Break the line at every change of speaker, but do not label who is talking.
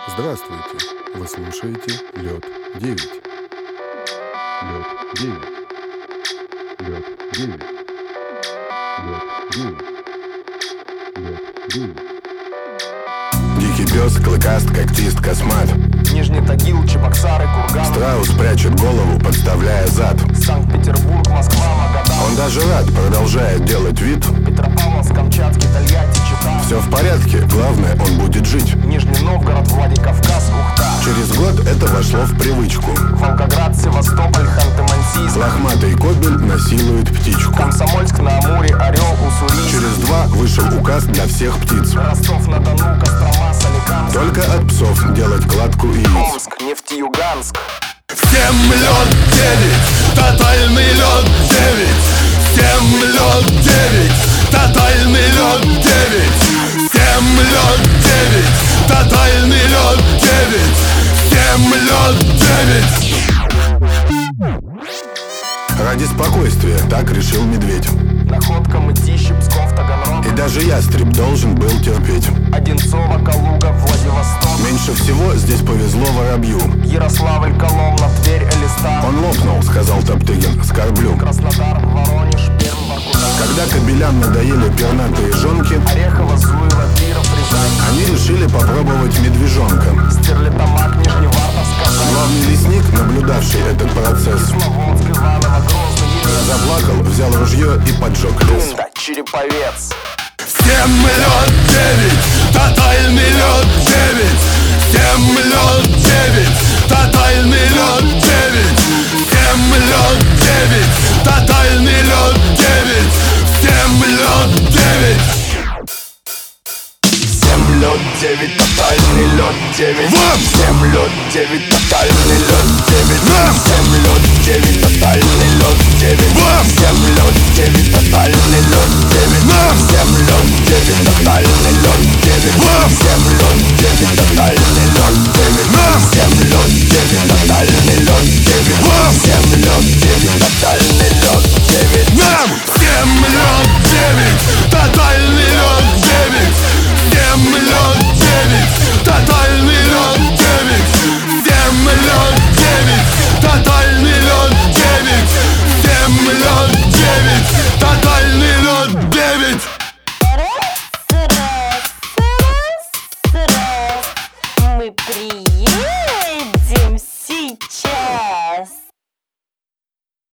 Здравствуйте! Вы слушаете Лед 9. Лед 9. Лед 9. Лед 9. Лед 9.
Дикий пес, клыкаст, когтист, космат.
Нижний Тагил, Чебоксары, Курган.
Страус прячет голову, подставляя зад.
Санкт-Петербург, Москва, Магадан.
Он даже рад, продолжает делать вид.
Петропавловск, Камчатский, Тольятти, Чита.
Все в порядке, главное, он будет жить.
Нижний Новгород, Владикавказ, Ухта.
Через год это вошло в привычку.
Волгоград, Севастополь, Ханты-Мансийск.
Лохматый кобель насилует птичку.
Комсомольск, на Амуре, Орел, Уссурийск.
Через 2 вышел указ для всех птиц.
Ростов-на-Дону, Кострома, Соликамск.
Только от псов делать кладку и яиц.
Омск, Нефтеюганск.
Всем лед 9, тотальный лед 9. Всем лед 9, тотальный лед 9. Всем лед 9, тотальный лед 9. Всем лед 9. Ради спокойствия, так решил медведь.
Находка, Мытищи, Псков, Таганрог.
И даже ястреб должен был терпеть.
Одинцово, Калуга, Владивосток.
Меньше всего здесь повезло воробью.
Ярославль, Коломна, Тверь, Элиста.
Он лопнул, сказал Топтыгин, скорблю.
Краснодар, Воронеж, Пермь, Воркута.
Когда кобелям надоели пернатые жонки,
Орехово, Зуево, Киров, Рязань.
они решили попробовать медвежонка.
Стерлитамак, Нижневартовск, Казань.
Главный лесник, наблюдавший этот процесс,
Кисловодск, Иваново, Грозный, Елец.
заплакал, взял ружье и поджег лес.
Тунда, Череповец.
Всем лед 9, тотальный лед 9. Всем лед 9, тотальный лед 9. Всем лед 9, тотальный лед 9. Всем лед 9.
Всем лед 9, тотальный лед 9. Всем лед 9, тотальный лед 9. Всем лед 9, тотальный лед 9. Всем лед 9, тотальный лед 9. Всем лед 9, тотальный лед 9. Всем лед 9, тотальный лед 9. Всем лед 9, тотальный лед 9. Всем лед 9, тотальный лед 9.
Нам всем лед